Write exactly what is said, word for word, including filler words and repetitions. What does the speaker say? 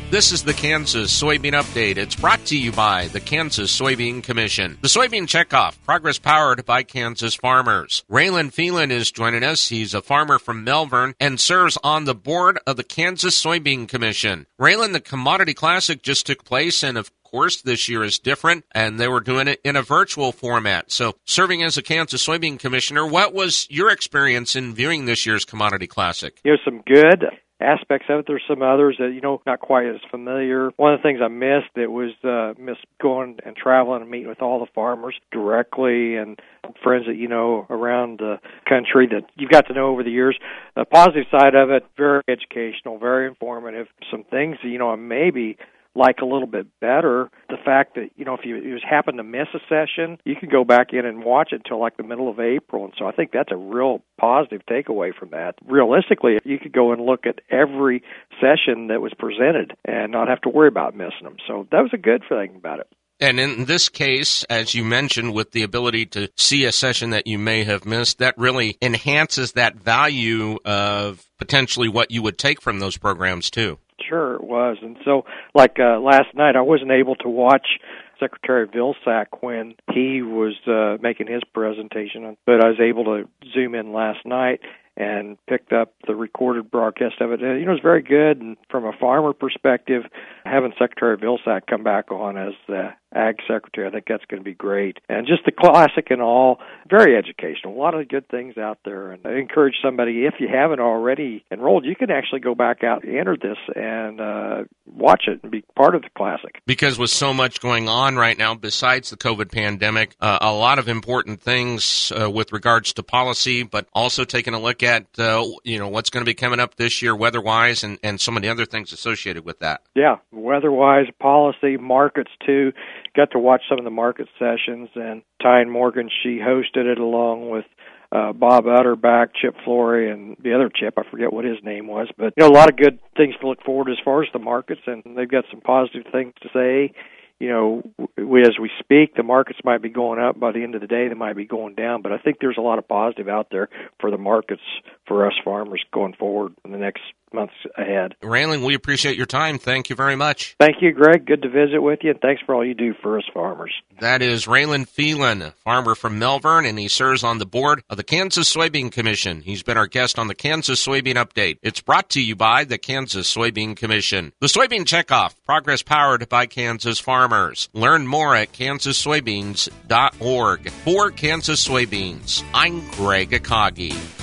This is the Kansas Soybean Update. It's brought to you by the Kansas Soybean Commission. The Soybean Checkoff, progress powered by Kansas farmers. Raylan Phelan is joining us. He's a farmer from Melbourne and serves on the board of the Kansas Soybean Commission. Raylan, the Commodity Classic just took place, and of course this year is different, and they were doing it in a virtual format. So serving as a Kansas Soybean Commissioner, what was your experience in viewing this year's Commodity Classic? There's some good aspects of it. There's some others that, you know, not quite as familiar. One of the things I missed, it was uh, missed going and traveling and meeting with all the farmers directly and friends that you know around the country that you've got to know over the years. The positive side of it, very educational, very informative. Some things, you know, maybe like a little bit better, the fact that, you know, if you, you just happen to miss a session, you can go back in and watch it until like the middle of April. And so I think that's a real positive takeaway from that. Realistically, you could go and look at every session that was presented and not have to worry about missing them. So that was a good thing about it. And in this case, as you mentioned, with the ability to see a session that you may have missed, that really enhances that value of potentially what you would take from those programs too. Sure, it was. And so, like uh, last night, I wasn't able to watch Secretary Vilsack when he was uh, making his presentation, but I was able to zoom in last night and picked up the recorded broadcast of it. And, you know, it was very good. And from a farmer perspective, having Secretary Vilsack come back on as the Ag Secretary, I think that's going to be great. And just the classic and all, very educational. A lot of good things out there. And I encourage somebody, if you haven't already enrolled, you can actually go back out and enter this and uh, watch it and be part of the classic. Because with so much going on right now, besides the COVID pandemic, uh, a lot of important things uh, with regards to policy, but also taking a look at, uh, you know, what's going to be coming up this year weather-wise and, and so many other things associated with that. Yeah, weather-wise, policy, markets too. Got to watch some of the market sessions, and Tyne Morgan, she hosted it along with uh, Bob Utterback, Chip Flory, and the other Chip, I forget what his name was. But, you know, a lot of good things to look forward to as far as the markets, and they've got some positive things to say. You know, we, as we speak, the markets might be going up. By the end of the day, they might be going down. But I think there's a lot of positive out there for the markets for us farmers going forward in the next months ahead. Raylan, we appreciate your time. Thank you very much. Thank you, Greg. Good to visit with you, and thanks for all you do for us farmers. That is Raylan Phelan, a farmer from Melbourne, and he serves on the board of the Kansas Soybean Commission. He's been our guest on the Kansas Soybean Update. It's brought to you by the Kansas Soybean Commission. The Soybean Checkoff, progress powered by Kansas farmers. Learn more at kansas soybeans dot org. For Kansas Soybeans, I'm Greg Akagi.